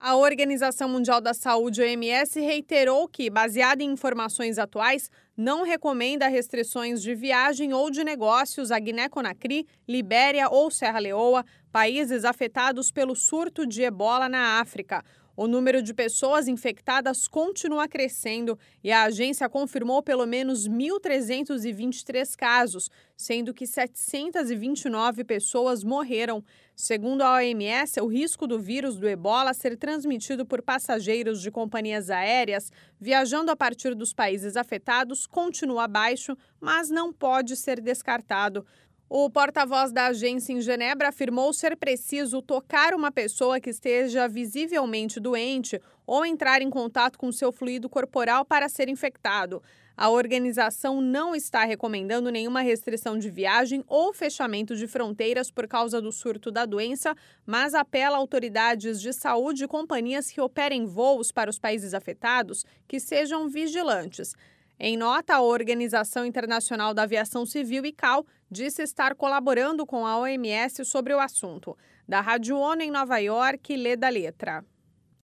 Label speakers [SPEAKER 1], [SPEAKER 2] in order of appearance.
[SPEAKER 1] A Organização Mundial da Saúde, OMS, reiterou que, baseada em informações atuais, não recomenda restrições de viagem ou de negócios a Guiné-Conakry, Libéria ou Serra Leoa, países afetados pelo surto de ebola na África. O número de pessoas infectadas continua crescendo e a agência confirmou pelo menos 1.323 casos, sendo que 729 pessoas morreram. Segundo a OMS, o risco do vírus do ebola ser transmitido por passageiros de companhias aéreas viajando a partir dos países afetados continua baixo, mas não pode ser descartado. O porta-voz da agência em Genebra afirmou ser preciso tocar uma pessoa que esteja visivelmente doente ou entrar em contato com seu fluido corporal para ser infectado. A organização não está recomendando nenhuma restrição de viagem ou fechamento de fronteiras por causa do surto da doença, mas apela a autoridades de saúde e companhias que operem voos para os países afetados que sejam vigilantes. Em nota, a Organização Internacional da Aviação Civil, ICAO, disse estar colaborando com a OMS sobre o assunto. Da Rádio ONU em Nova York, Lê da Letra.